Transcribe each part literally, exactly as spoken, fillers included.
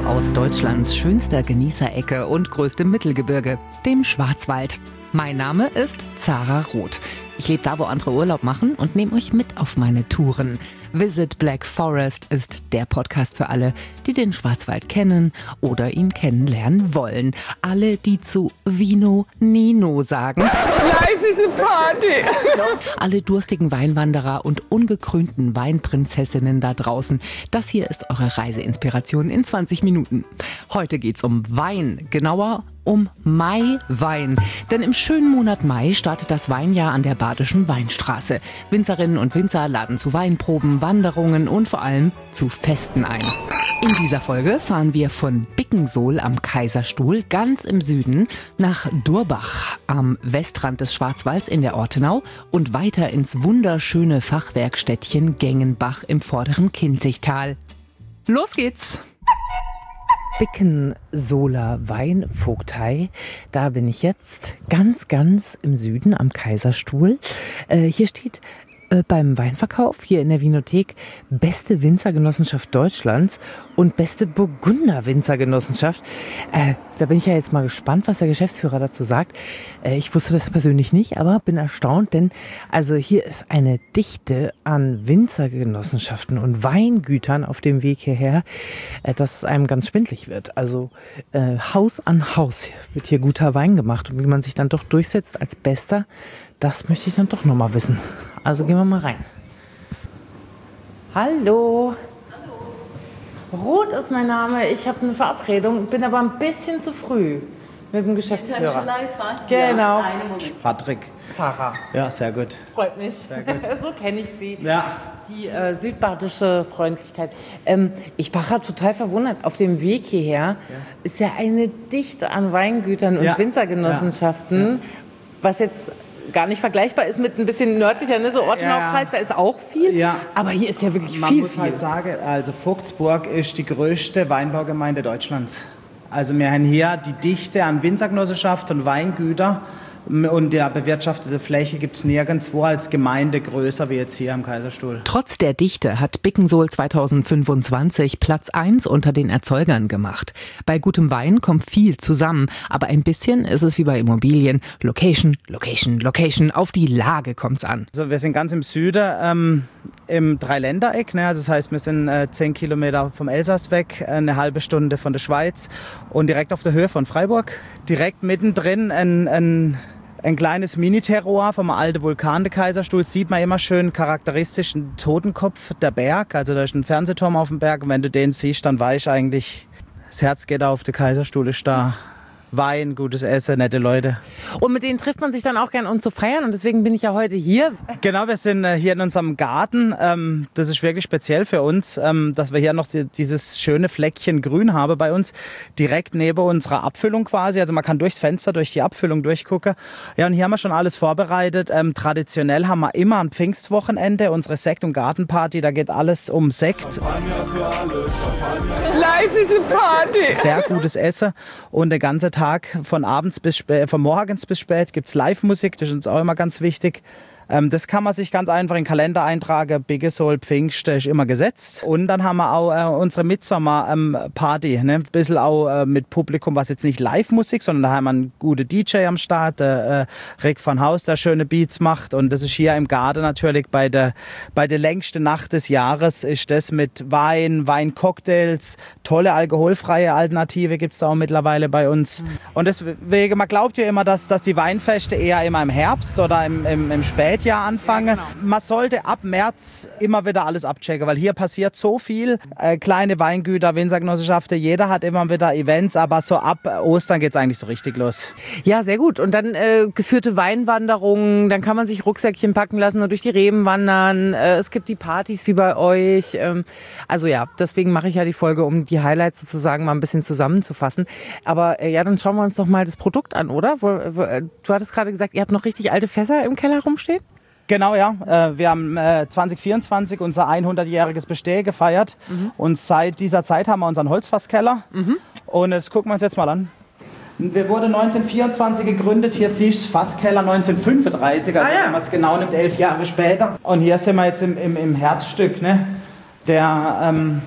aus Deutschlands schönster Genießerecke und größtem Mittelgebirge, dem Schwarzwald. Mein Name ist Zara Roth. Ich lebe da, wo andere Urlaub machen und nehme euch mit auf meine Touren. Visit Black Forest ist der Podcast für alle, die den Schwarzwald kennen oder ihn kennenlernen wollen. Alle, die zu Vino Nino sagen. Life is a party! Alle durstigen Weinwanderer und ungekrönten Weinprinzessinnen da draußen. Das hier ist eure Reiseinspiration in zwanzig Minuten. Heute geht's um Wein, genauer um Maiwein. Denn im schönen Monat Mai startet das Weinjahr an der Badischen Weinstraße. Winzerinnen und Winzer laden zu Weinproben, Wanderungen und vor allem zu Festen ein. In dieser Folge fahren wir von Bickensohl am Kaiserstuhl ganz im Süden nach Durbach am Westrand des Schwarzwalds in der Ortenau und weiter ins wunderschöne Fachwerkstädtchen Gengenbach im vorderen Kinzigtal. Los geht's! Bickensohler Weinvogtei. Da bin ich jetzt ganz, ganz im Süden am Kaiserstuhl. Äh, hier steht äh, beim Weinverkauf hier in der Winothek beste Winzergenossenschaft Deutschlands und beste Burgunder-Winzergenossenschaft. Äh, da bin ich ja jetzt mal gespannt, was der Geschäftsführer dazu sagt. Äh, ich wusste das persönlich nicht, aber bin erstaunt, denn also hier ist eine Dichte an Winzergenossenschaften und Weingütern auf dem Weg hierher, äh, dass es einem ganz schwindlig wird. Also äh, Haus an Haus wird hier guter Wein gemacht und wie man sich dann doch durchsetzt als Bester, das möchte ich dann doch noch mal wissen. Also gehen wir mal rein. Hallo. Roth ist mein Name. Ich habe eine Verabredung, bin aber ein bisschen zu früh mit dem Geschäftsführer. Genau. Patrick. Zara. Ja, sehr gut. Freut mich. Sehr gut. So kenne ich sie. Ja. Die äh, südbadische Freundlichkeit. Ähm, ich war gerade total verwundert. Auf dem Weg hierher ja. ist ja eine Dichte an Weingütern und ja. Winzergenossenschaften, ja. was jetzt gar nicht vergleichbar ist mit ein bisschen nördlicher, ne? So Ortenau-Kreis, da ist auch viel. Ja. Aber hier ist ja wirklich Man viel, muss viel. halt sagen, also Vogtsburg ist die größte Weinbaugemeinde Deutschlands. Also wir haben hier die Dichte an Winzergenossenschaft und Weingüter. Und der bewirtschaftete Fläche gibt es nirgendwo als Gemeinde größer wie jetzt hier am Kaiserstuhl. Trotz der Dichte hat Bickensohl zweitausendfünfundzwanzig Platz eins unter den Erzeugern gemacht. Bei gutem Wein kommt viel zusammen, aber ein bisschen ist es wie bei Immobilien. Location, Location, Location, auf die Lage kommt's an. Also wir sind ganz im Süden, ähm, im Dreiländereck. Ne? Also das heißt, wir sind äh, zehn Kilometer vom Elsass weg, eine halbe Stunde von der Schweiz und direkt auf der Höhe von Freiburg. Direkt mittendrin ein, ein Ein kleines Mini-Terroir vom alten Vulkan, der Kaiserstuhl, sieht man immer schön charakteristisch einen Totenkopf, der Berg. Also da ist ein Fernsehturm auf dem Berg und wenn du den siehst, dann weiß ich eigentlich, das Herz geht auf, der Kaiserstuhl ist da. Wein, gutes Essen, nette Leute. Und mit denen trifft man sich dann auch gern, um zu feiern. Und deswegen bin ich ja heute hier. Genau, wir sind äh, hier in unserem Garten. Ähm, das ist wirklich speziell für uns, ähm, dass wir hier noch die, dieses schöne Fleckchen Grün haben bei uns. Direkt neben unserer Abfüllung quasi. Also man kann durchs Fenster, durch die Abfüllung durchgucken. Ja, und hier haben wir schon alles vorbereitet. Ähm, traditionell haben wir immer am Pfingstwochenende unsere Sekt- und Gartenparty. Da geht alles um Sekt. Champagner für alle, Champagner. Life is a party! Sehr gutes Essen und der ganze Tag von abends bis spät, von morgens bis spät gibt es Live-Musik, das ist uns auch immer ganz wichtig. Ähm, das kann man sich ganz einfach in den Kalender eintragen. Bickensohl, Pfingst ist immer gesetzt. Und dann haben wir auch äh, unsere Mitsommer-Party. Ne? Ein bisschen auch äh, mit Publikum, was jetzt nicht Live-Musik, sondern da haben wir einen guten D J am Start, der äh, Rick van Haus, der schöne Beats macht. Und das ist hier im Garten natürlich bei der, bei der längsten Nacht des Jahres, ist das mit Wein, Weincocktails, tolle alkoholfreie Alternative gibt es auch mittlerweile bei uns. Mhm. Und deswegen, man glaubt ja immer, dass, dass die Weinfeste eher immer im Herbst oder im, im, im Spätjahr anfangen. Ja, genau. Man sollte ab März immer wieder alles abchecken, weil hier passiert so viel. Äh, kleine Weingüter, Winzergenossenschaften, jeder hat immer wieder Events, aber so ab Ostern geht es eigentlich so richtig los. Ja, sehr gut. Und dann äh, geführte Weinwanderungen, dann kann man sich Rucksäckchen packen lassen und durch die Reben wandern. Äh, es gibt die Partys wie bei euch. Ähm, also ja, deswegen mache ich ja die Folge, um die Highlights sozusagen mal ein bisschen zusammenzufassen. Aber äh, ja, dann schauen wir uns doch mal das Produkt an, oder? Wo, wo, du hattest gerade gesagt, ihr habt noch richtig alte Fässer im Keller rumstehen? Genau, ja. Wir haben zwanzig vierundzwanzig unser hundertjähriges Bestehen gefeiert. Mhm. Und seit dieser Zeit haben wir unseren Holzfasskeller. Mhm. Und das gucken wir uns jetzt mal an. Wir wurden neunzehnhundertvierundzwanzig gegründet. Hier siehst du Fasskeller neunzehnhundertfünfunddreißig, also ah, ja. wenn man es genau nimmt, elf Jahre später. Und hier sind wir jetzt im, im, im Herzstück, ne? Der ähm,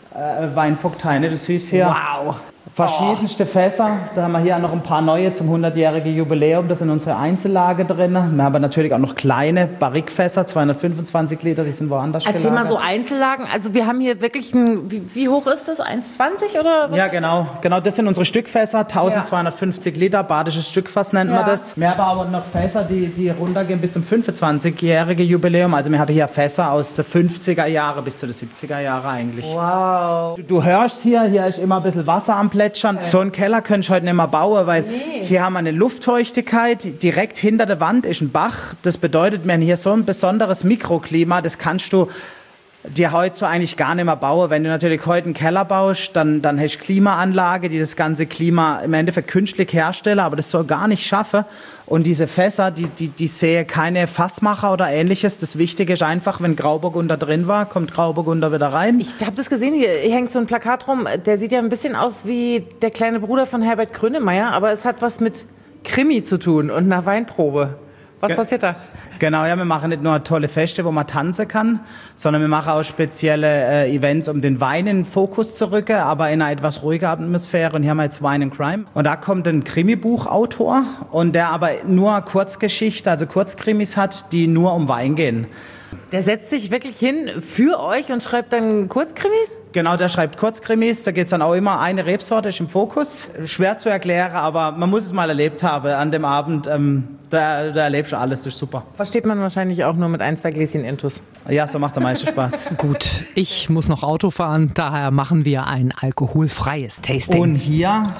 äh, Weinvogtei. Ne? Du siehst hier Wow. verschiedenste Fässer. Da haben wir hier noch ein paar neue zum hundertjährigen Jubiläum. Das sind unsere Einzellage drin. Wir haben natürlich auch noch kleine Barrikfässer, zweihundertfünfundzwanzig Liter, die sind woanders Erzähl gelagert. mal so Einzellagen. Also wir haben hier wirklich ein, wie, wie hoch ist das? eins Komma zwanzig oder was? Ja, genau. Genau, das sind unsere Stückfässer, eintausendzweihundertfünfzig Liter, badisches Stückfass nennt Ja. man das. Wir haben aber noch Fässer, die, die runtergehen bis zum fünfundzwanzigjährigen Jubiläum. Also wir haben hier Fässer aus den fünfziger Jahre bis zu den siebziger Jahre eigentlich. Wow. Du, du hörst hier, hier ist immer ein bisschen Wasser am Plätschern. So einen Keller könntest du heute nicht mehr bauen, weil Nee. hier haben wir eine Luftfeuchtigkeit. Direkt hinter der Wand ist ein Bach. Das bedeutet, wir haben hier so ein besonderes Mikroklima, das kannst du dir heute so eigentlich gar nicht mehr bauen. Wenn du natürlich heute einen Keller baust, dann, dann hast du Klimaanlage, die das ganze Klima im Endeffekt künstlich herstellen, aber das soll gar nicht schaffen. Und diese Fässer, die, die, die sehe keine Fassmacher oder ähnliches. Das Wichtige ist einfach, wenn Grauburgunder drin war, kommt Grauburgunder wieder rein. Ich habe das gesehen, hier hängt so ein Plakat rum. Der sieht ja ein bisschen aus wie der kleine Bruder von Herbert Grönemeyer, aber es hat was mit Krimi zu tun und einer Weinprobe. Was Ge- passiert da? Genau, ja, wir machen nicht nur tolle Feste, wo man tanzen kann, sondern wir machen auch spezielle äh, Events, um den Wein in den Fokus zu rücken, aber in einer etwas ruhiger Atmosphäre. Und hier haben wir jetzt Wine and Crime. Und da kommt ein Krimibuchautor und der aber nur Kurzgeschichte, also Kurzkrimis hat, die nur um Wein gehen. Der setzt sich wirklich hin für euch und schreibt dann Kurzkrimis? Genau, der schreibt Kurzkrimis, da geht es dann auch immer, eine Rebsorte ist im Fokus. Schwer zu erklären, aber man muss es mal erlebt haben an dem Abend. Ähm, da, da erlebst du alles, das ist super. Versteht man wahrscheinlich auch nur mit ein, zwei Gläschen Intus. Ja, so macht es am meisten Spaß. Gut, ich muss noch Auto fahren, daher machen wir ein alkoholfreies Tasting. Und hier,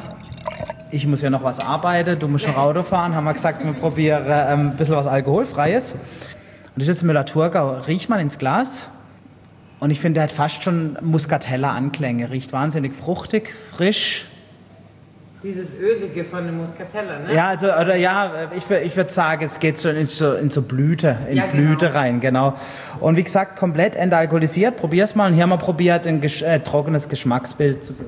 ich muss ja noch was arbeiten, du musst noch Auto fahren, haben wir gesagt, wir probieren ähm, ein bisschen was Alkoholfreies. Und das ist jetzt Müller-Thurgau. Riecht man ins Glas und ich finde, der hat fast schon Muscatella-Anklänge. Riecht wahnsinnig fruchtig, frisch. Dieses Ölige von dem Muscatella, ne? Ja, also, oder ja, ich, wür- ich würde sagen, es geht schon in so, in so Blüte, in Ja, genau. Blüte rein, genau. Und wie gesagt, komplett entalkoholisiert. Probier's mal. Und hier haben wir probiert, ein gesch äh, trockenes Geschmacksbild zu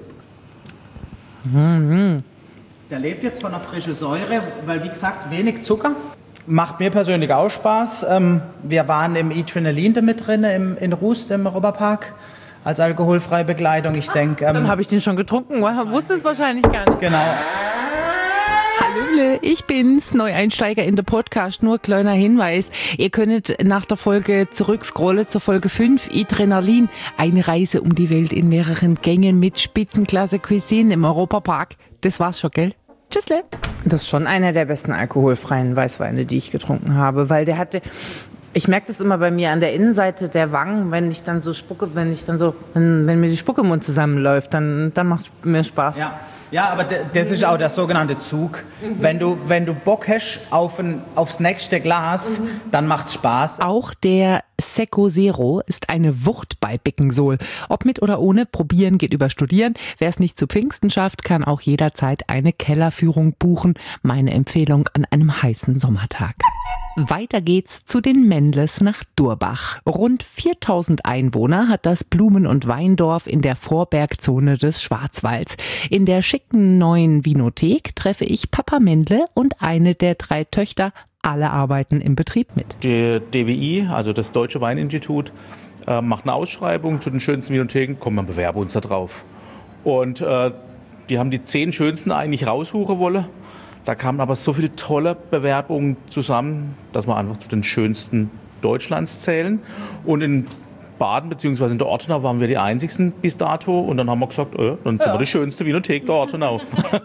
Mhm. Der lebt jetzt von einer frischen Säure, weil wie gesagt, wenig Zucker. Macht mir persönlich auch Spaß. Ähm, wir waren im E-Trinalin damit drin, im, in Rust im Europapark, als alkoholfreie Begleitung. Ich denke, Dann ähm, habe ich den schon getrunken. Wusste es wahrscheinlich gar nicht. genau. Hallöle, ich bin's, Neueinsteiger in der Podcast. Nur kleiner Hinweis, ihr könnt nach der Folge zurückscrollen zur Folge fünf, Adrenalin, eine Reise um die Welt in mehreren Gängen mit Spitzenklasse Cuisine im Europapark. Das war's schon, gell? Tschüssle. Das ist schon einer der besten alkoholfreien Weißweine, die ich getrunken habe, weil der hatte, ich merke das immer bei mir an der Innenseite der Wangen, wenn ich dann so spucke, wenn ich dann so, wenn, wenn mir die Spucke im Mund zusammenläuft, dann, dann macht es mir Spaß. Ja. Ja, aber d- das ist auch der sogenannte Zug. Wenn du, wenn du Bock hast auf ein, aufs nächste Glas, dann macht's Spaß. Auch der Secco Zero ist eine Wucht bei Bickensol. Ob mit oder ohne, probieren geht über studieren. Wer es nicht zu Pfingsten schafft, kann auch jederzeit eine Kellerführung buchen. Meine Empfehlung an einem heißen Sommertag. Weiter geht's zu den Mendles nach Durbach. Rund viertausend Einwohner hat das Blumen- und Weindorf in der Vorbergzone des Schwarzwalds. In der schicken neuen Vinothek treffe ich Papa Mendle und eine der drei Töchter. Alle arbeiten im Betrieb mit. Die D W I, also das Deutsche Weininstitut, äh, macht eine Ausschreibung zu den schönsten Vinotheken. Komm, wir bewerben uns da drauf. Und äh, die haben die zehn schönsten eigentlich raussuchen wollen. Da kamen aber so viele tolle Bewerbungen zusammen, dass wir einfach zu den schönsten Deutschlands zählen. Und in Baden bzw. in der Ortenau waren wir die einzigsten bis dato. Und dann haben wir gesagt, äh, dann sind wir die schönste Vinothek der Ortenau.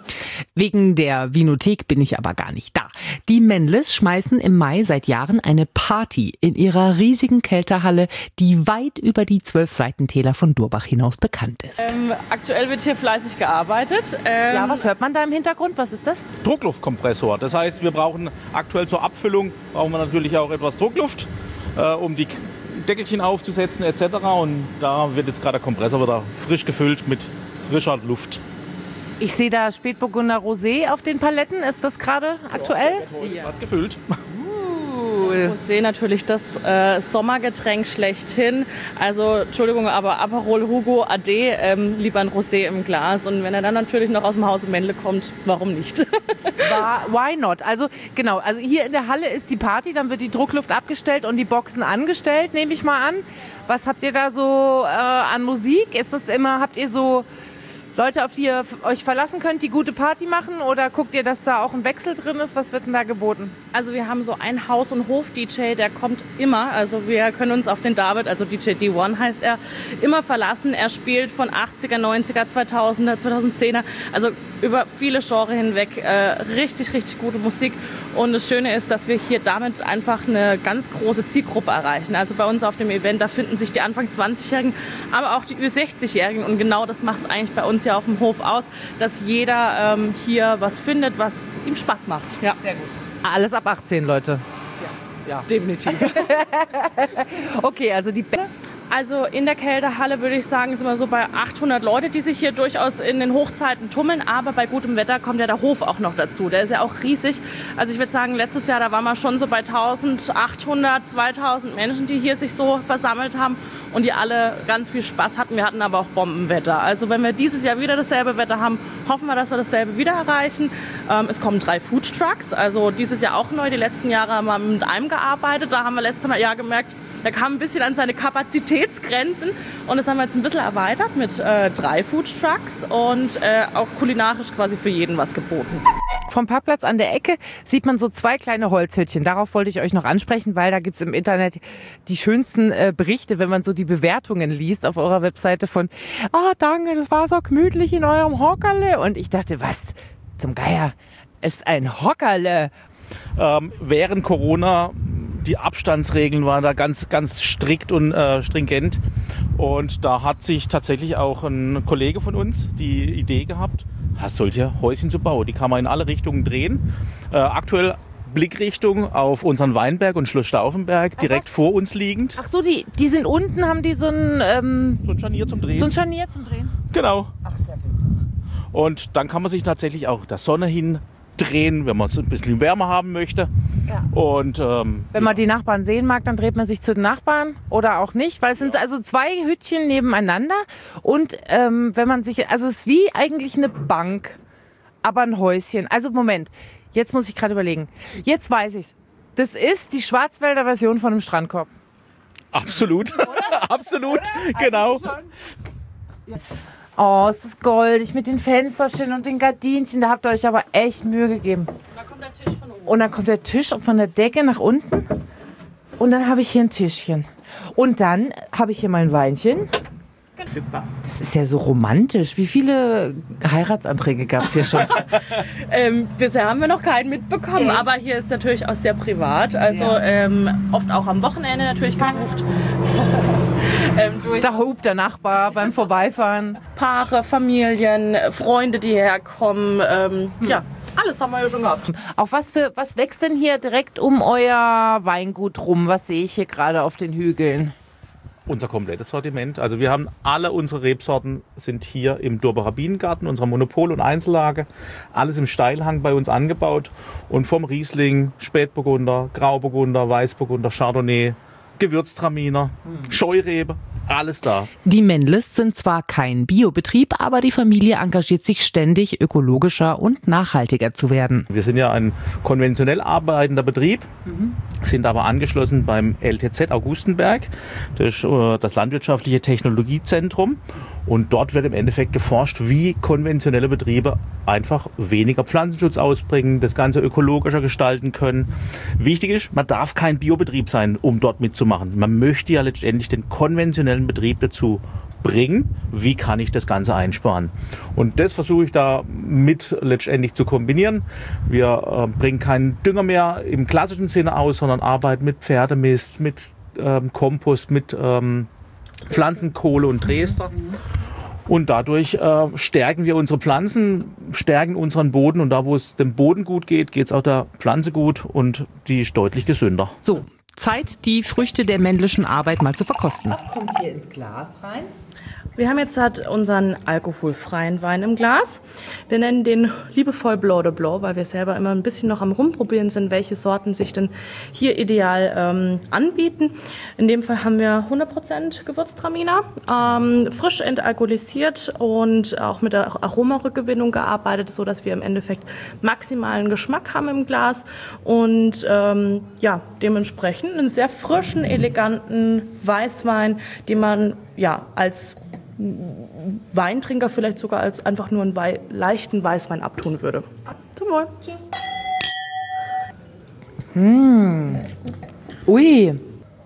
Wegen der Vinothek bin ich aber gar nicht da. Die Mendles schmeißen im Mai seit Jahren eine Party in ihrer riesigen Kälterhalle, die weit über die zwölf Seitentäler von Durbach hinaus bekannt ist. Ähm, aktuell wird hier fleißig gearbeitet. Ähm, Ja, was hört man da im Hintergrund? Was ist das? Druckluftkompressor. Das heißt, wir brauchen aktuell zur Abfüllung brauchen wir natürlich auch etwas Druckluft, äh, um die Deckelchen aufzusetzen et cetera. Und da wird jetzt gerade der Kompressor wieder frisch gefüllt mit frischer Luft. Ich sehe da Spätburgunder Rosé auf den Paletten. Ist das gerade aktuell? Ja. Gerade gefüllt. Rosé natürlich das äh, Sommergetränk schlechthin. Also Entschuldigung, aber Aperol Hugo A D, ähm, lieber ein Rosé im Glas. Und wenn er dann natürlich noch aus dem Hause Mendle kommt, warum nicht? War, why not? Also genau, also hier in der Halle ist die Party, dann wird die Druckluft abgestellt und die Boxen angestellt, nehme ich mal an. Was habt ihr da so äh, an Musik? Ist das immer, habt ihr so Leute, auf die ihr euch verlassen könnt, die gute Party machen? Oder guckt ihr, dass da auch ein Wechsel drin ist? Was wird denn da geboten? Also wir haben so einen Haus- und Hof-D J, der kommt immer. Also wir können uns auf den David, also D J D eins heißt er, immer verlassen. Er spielt von achtziger, neunziger, zweitausender, zweitausendzehner, also über viele Genres hinweg äh, richtig, richtig gute Musik. Und das Schöne ist, dass wir hier damit einfach eine ganz große Zielgruppe erreichen. Also bei uns auf dem Event, da finden sich die Anfang zwanzigjährigen, aber auch die Ü sechzigjährigen. Und genau das macht es eigentlich bei uns hier auf dem Hof aus, dass jeder ähm, hier was findet, was ihm Spaß macht. Ja. Sehr gut. Alles ab achtzehn, Leute. Ja, ja. Definitiv. Okay, also die Be Also in der Kältehalle würde ich sagen, sind wir so bei achthundert Leute, die sich hier durchaus in den Hochzeiten tummeln. Aber bei gutem Wetter kommt ja der Hof auch noch dazu. Der ist ja auch riesig. Also ich würde sagen, letztes Jahr, da waren wir schon so bei eintausendachthundert, zweitausend Menschen, die hier sich so versammelt haben und die alle ganz viel Spaß hatten. Wir hatten aber auch Bombenwetter. Also wenn wir dieses Jahr wieder dasselbe Wetter haben, hoffen wir, dass wir dasselbe wieder erreichen. Ähm, es kommen drei Foodtrucks. Also dieses Jahr auch neu. Die letzten Jahre haben wir mit einem gearbeitet. Da haben wir letztes Jahr gemerkt, der kam ein bisschen an seine Kapazitätsgrenzen und das haben wir jetzt ein bisschen erweitert mit äh, drei Foodtrucks und äh, auch kulinarisch quasi für jeden was geboten. Vom Parkplatz an der Ecke sieht man so zwei kleine Holzhüttchen. Darauf wollte ich euch noch ansprechen, weil da gibt's im Internet die schönsten äh, Berichte, wenn man so die Bewertungen liest auf eurer Webseite von oh, danke, das war so gemütlich in eurem Hockerle. Und ich dachte, was zum Geier ist ein Hockerle? Ähm, während Corona die Abstandsregeln waren da ganz, ganz strikt und äh, stringent. Und da hat sich tatsächlich auch ein Kollege von uns die Idee gehabt, solche Häuschen zu bauen. Die kann man in alle Richtungen drehen. Äh, aktuell Blickrichtung auf unseren Weinberg und Schloss Stauffenberg, direkt vor uns liegend. Ach so, die, die sind unten, haben die so ein, ähm, so ein Scharnier zum Drehen. So ein Scharnier zum Drehen. Genau. Ach, sehr witzig. Und dann kann man sich tatsächlich auch der Sonne hin drehen, wenn man es ein bisschen wärmer haben möchte. Ja. Und, ähm, wenn man die Nachbarn sehen mag, dann dreht man sich zu den Nachbarn oder auch nicht, weil es sind also zwei Hütchen nebeneinander und ähm, wenn man sich, also es ist wie eigentlich eine Bank, aber ein Häuschen. Also Moment, jetzt muss ich gerade überlegen. Jetzt weiß ich's. Das ist die Schwarzwälder Version von einem Strandkorb. Absolut, absolut, genau. Ja. Oh, ist das goldig mit den Fensterchen und den Gardinchen. Da habt ihr euch aber echt Mühe gegeben. Und dann kommt der Tisch von oben. Und dann kommt der Tisch von der Decke nach unten. Und dann habe ich hier ein Tischchen. Und dann habe ich hier mein Weinchen. Das ist ja so romantisch. Wie viele Heiratsanträge gab es hier schon? ähm, bisher haben wir noch keinen mitbekommen, Echt? Aber hier ist natürlich auch sehr privat. Also ja. ähm, oft auch am Wochenende natürlich gebucht. ähm, da hupt der Nachbar beim Vorbeifahren. Paare, Familien, Freunde, die herkommen. Ähm, hm. Ja, alles haben wir ja schon gehabt. Auf was für was wächst denn hier direkt um euer Weingut rum? Was sehe ich hier gerade auf den Hügeln? Unser komplettes Sortiment. Also wir haben alle unsere Rebsorten sind hier im Durbacher Bienengarten, unserer Monopol- und Einzellage. Alles im Steilhang bei uns angebaut. Und vom Riesling, Spätburgunder, Grauburgunder, Weißburgunder, Chardonnay, Gewürztraminer, mhm. Scheurebe, alles da. Die Mendles sind zwar kein Biobetrieb, aber die Familie engagiert sich ständig, ökologischer und nachhaltiger zu werden. Wir sind ja ein konventionell arbeitender Betrieb, mhm. sind aber angeschlossen beim L T Z Augustenberg, das ist äh, das Landwirtschaftliche Technologiezentrum. Und dort wird im Endeffekt geforscht, wie konventionelle Betriebe einfach weniger Pflanzenschutz ausbringen, das Ganze ökologischer gestalten können. Wichtig ist, man darf kein Biobetrieb sein, um dort mitzumachen. Man möchte ja letztendlich den konventionellen Betrieb dazu bringen, wie kann ich das Ganze einsparen. Und das versuche ich da mit letztendlich zu kombinieren. Wir äh, bringen keinen Dünger mehr im klassischen Sinne aus, sondern arbeiten mit Pferdemist, mit ähm, Kompost, mit ähm, Pflanzenkohle und Dresder. Und dadurch äh, stärken wir unsere Pflanzen, stärken unseren Boden. Und da, wo es dem Boden gut geht, geht es auch der Pflanze gut und die ist deutlich gesünder. So, Zeit, die Früchte der männlichen Arbeit mal zu verkosten. Was kommt hier ins Glas rein? Wir haben jetzt halt unseren alkoholfreien Wein im Glas. Wir nennen den liebevoll Blanc de Blanc, weil wir selber immer ein bisschen noch am Rumprobieren sind, welche Sorten sich denn hier ideal ähm, anbieten. In dem Fall haben wir hundert Prozent Gewürztraminer, ähm, frisch entalkoholisiert und auch mit der Aromarückgewinnung gearbeitet, sodass wir im Endeffekt maximalen Geschmack haben im Glas und ähm, ja, dementsprechend einen sehr frischen, eleganten Weißwein, den man ja als Weintrinker vielleicht sogar als einfach nur einen Wei- leichten Weißwein abtun würde. Zum Wohl. Tschüss. Mmh. Ui.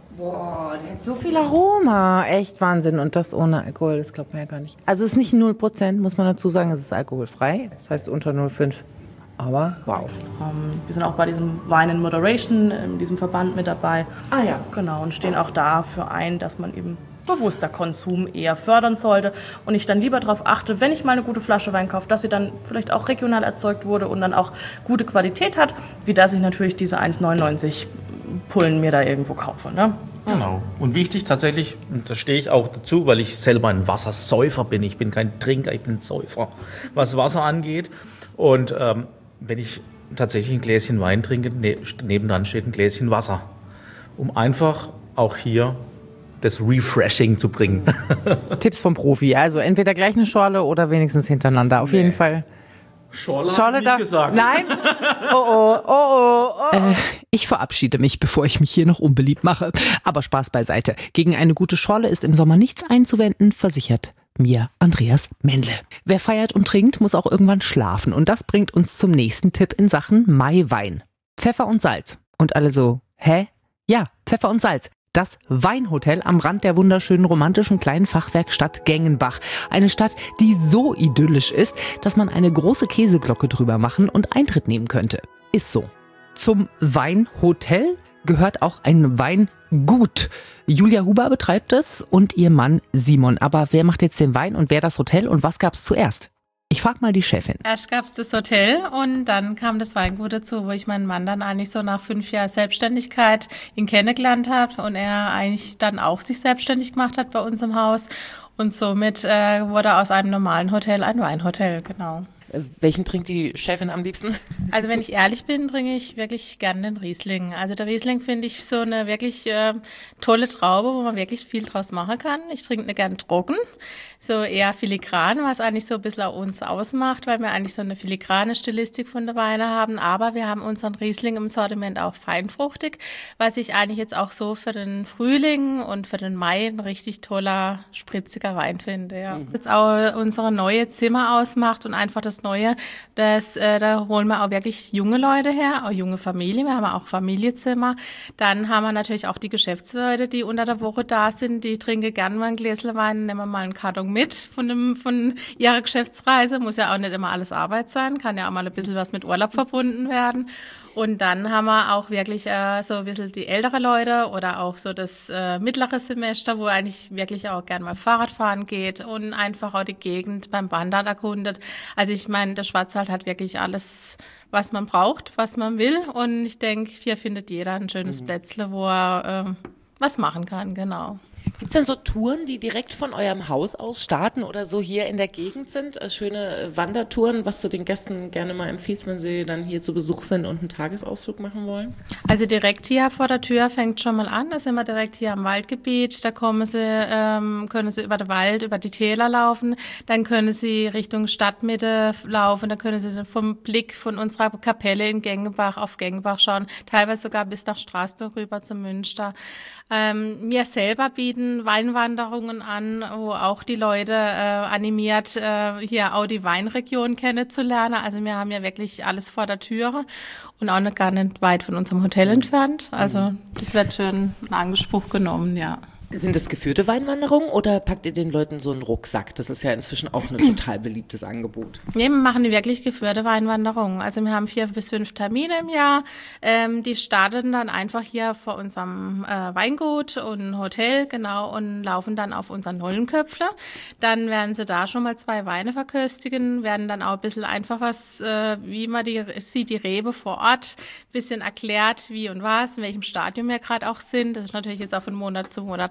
Boah, der hat so viel Aroma. Echt Wahnsinn. Und das ohne Alkohol, das glaubt man ja gar nicht. Also es ist nicht null Prozent, muss man dazu sagen. Es ist alkoholfrei. Das heißt unter null Komma fünf. Aber wow. Ähm, wir sind auch bei diesem Wine in Moderation, in diesem Verband mit dabei. Ah ja. Genau, und stehen auch dafür ein, dass man eben bewusster Konsum eher fördern sollte und ich dann lieber darauf achte, wenn ich mal eine gute Flasche Wein kaufe, dass sie dann vielleicht auch regional erzeugt wurde und dann auch gute Qualität hat, wie dass ich natürlich diese eins neunundneunzig Pullen mir da irgendwo kaufe. Ne? Genau. Und wichtig tatsächlich, und da stehe ich auch dazu, weil ich selber ein Wassersäufer bin. Ich bin kein Trinker, ich bin ein Säufer, was Wasser angeht. Und ähm, wenn ich tatsächlich ein Gläschen Wein trinke, ne, nebendran steht ein Gläschen Wasser, um einfach auch hier das Refreshing zu bringen. Tipps vom Profi. Also entweder gleich eine Schorle oder wenigstens hintereinander. Auf nee. jeden Fall. Schorle, Schorle hab ich nicht gesagt. Nein? Oh, oh, oh, oh, oh. Äh, ich verabschiede mich, bevor ich mich hier noch unbeliebt mache. Aber Spaß beiseite. Gegen eine gute Schorle ist im Sommer nichts einzuwenden, versichert mir Andreas Mendle. Wer feiert und trinkt, muss auch irgendwann schlafen. Und das bringt uns zum nächsten Tipp in Sachen Maiwein. Pfeffer und Salz. Und alle so, hä? Ja, Pfeffer und Salz. Das Weinhotel am Rand der wunderschönen romantischen kleinen Fachwerkstadt Gengenbach. Eine Stadt, die so idyllisch ist, dass man eine große Käseglocke drüber machen und Eintritt nehmen könnte. Ist so. Zum Weinhotel gehört auch ein Weingut. Julia Huber betreibt es und ihr Mann Simon. Aber wer macht jetzt den Wein und wer das Hotel und was gab's zuerst? Ich frage mal die Chefin. Erst gab es das Hotel und dann kam das Weingut dazu, wo ich meinen Mann dann eigentlich so nach fünf Jahren Selbstständigkeit ihn kennengelernt habe und er eigentlich dann auch sich selbstständig gemacht hat bei uns im Haus. Und somit äh, wurde aus einem normalen Hotel ein Weinhotel, genau. Welchen trinkt die Chefin am liebsten? Also wenn ich ehrlich bin, trinke ich wirklich gerne den Riesling. Also der Riesling finde ich so eine wirklich äh, tolle Traube, wo man wirklich viel draus machen kann. Ich trinke ihn gerne trocken, so eher filigran, was eigentlich so ein bisschen auch uns ausmacht, weil wir eigentlich so eine filigrane Stilistik von der Weine haben. Aber wir haben unseren Riesling im Sortiment auch feinfruchtig, was ich eigentlich jetzt auch so für den Frühling und für den Mai ein richtig toller, spritziger Wein finde. Ja. Mhm. Jetzt auch unsere neue Zimmer ausmacht und einfach das Neue, das, äh, da holen wir auch wirklich junge Leute her, auch junge Familien, wir haben auch Familienzimmer. Dann haben wir natürlich auch die Geschäftsleute, die unter der Woche da sind, die trinken gerne mal ein Gläschen Wein, nehmen wir mal einen Karton mit von, dem, von ihrer Geschäftsreise, muss ja auch nicht immer alles Arbeit sein, kann ja auch mal ein bisschen was mit Urlaub verbunden werden. Und dann haben wir auch wirklich äh, so ein bisschen die ältere Leute oder auch so das äh, mittlere Semester, wo eigentlich wirklich auch gerne mal Fahrrad fahren geht und einfach auch die Gegend beim Wandern erkundet. Also ich meine, der Schwarzwald hat wirklich alles, was man braucht, was man will. Und ich denke, hier findet jeder ein schönes mhm. Plätzle, wo er äh, was machen kann, genau. Gibt es denn so Touren, die direkt von eurem Haus aus starten oder so hier in der Gegend sind? Schöne Wandertouren, was du den Gästen gerne mal empfiehlst, wenn sie dann hier zu Besuch sind und einen Tagesausflug machen wollen? Also direkt hier vor der Tür fängt schon mal an. Da sind wir direkt hier am Waldgebiet. Da kommen sie, ähm, können sie über den Wald, über die Täler laufen. Dann können sie Richtung Stadtmitte laufen. Dann können sie vom Blick von unserer Kapelle in Gengenbach auf Gengenbach schauen. Teilweise sogar bis nach Straßburg rüber zum Münster. Ähm, wir selber bieten Weinwanderungen an, wo auch die Leute äh, animiert, äh, hier auch die Weinregion kennenzulernen. Also wir haben ja wirklich alles vor der Tür und auch nicht gar nicht weit von unserem Hotel entfernt. Also das wird schön in Anspruch genommen, ja. Sind das geführte Weinwanderungen oder packt ihr den Leuten so einen Rucksack? Das ist ja inzwischen auch ein total beliebtes Angebot. Nee, wir machen die wirklich geführte Weinwanderungen. Also wir haben vier bis fünf Termine im Jahr. Ähm, die starten dann einfach hier vor unserem äh, Weingut und Hotel, genau, und laufen dann auf unseren Nollenköpfle. Dann werden sie da schon mal zwei Weine verköstigen, werden dann auch ein bisschen einfach was, äh, wie man die sieht, die Rebe vor Ort, ein bisschen erklärt, wie und was, in welchem Stadium wir gerade auch sind. Das ist natürlich jetzt auch von Monat zu Monat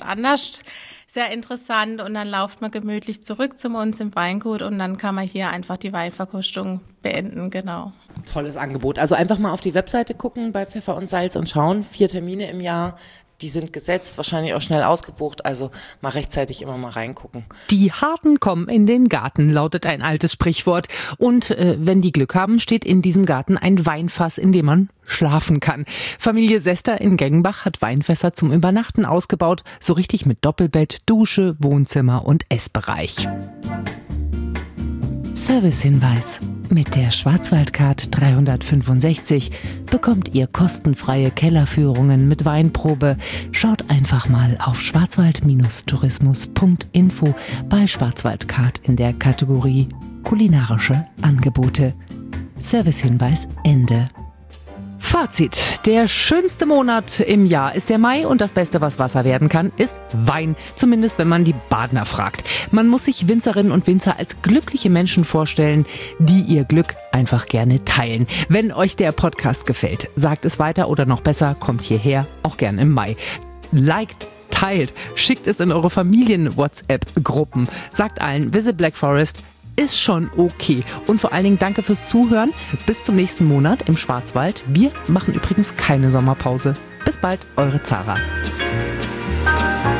anders. Sehr interessant und dann lauft man gemütlich zurück zu uns im Weingut und dann kann man hier einfach die Weinverkostung beenden, genau. Tolles Angebot. Also einfach mal auf die Webseite gucken bei Pfeffer und Salz und schauen. Vier Termine im Jahr, die sind gesetzt, wahrscheinlich auch schnell ausgebucht, also mal rechtzeitig immer mal reingucken. Die Harten kommen in den Garten, lautet ein altes Sprichwort. Und äh, wenn die Glück haben, steht in diesem Garten ein Weinfass, in dem man schlafen kann. Familie Sester in Gengenbach hat Weinfässer zum Übernachten ausgebaut, so richtig mit Doppelbett, Dusche, Wohnzimmer und Essbereich. Servicehinweis. Mit der Schwarzwaldcard dreihundertfünfundsechzig bekommt ihr kostenfreie Kellerführungen mit Weinprobe. Schaut einfach mal auf schwarzwald tourismus punkt info bei Schwarzwaldcard in der Kategorie kulinarische Angebote. Servicehinweis Ende. Fazit. Der schönste Monat im Jahr ist der Mai und das Beste, was Wasser werden kann, ist Wein. Zumindest, wenn man die Badner fragt. Man muss sich Winzerinnen und Winzer als glückliche Menschen vorstellen, die ihr Glück einfach gerne teilen. Wenn euch der Podcast gefällt, sagt es weiter oder noch besser, kommt hierher, auch gern im Mai. Liked, teilt, schickt es in eure Familien-WhatsApp-Gruppen. Sagt allen, Visit Black Forest ist schon okay. Und vor allen Dingen danke fürs Zuhören. Bis zum nächsten Monat im Schwarzwald. Wir machen übrigens keine Sommerpause. Bis bald, eure Zara.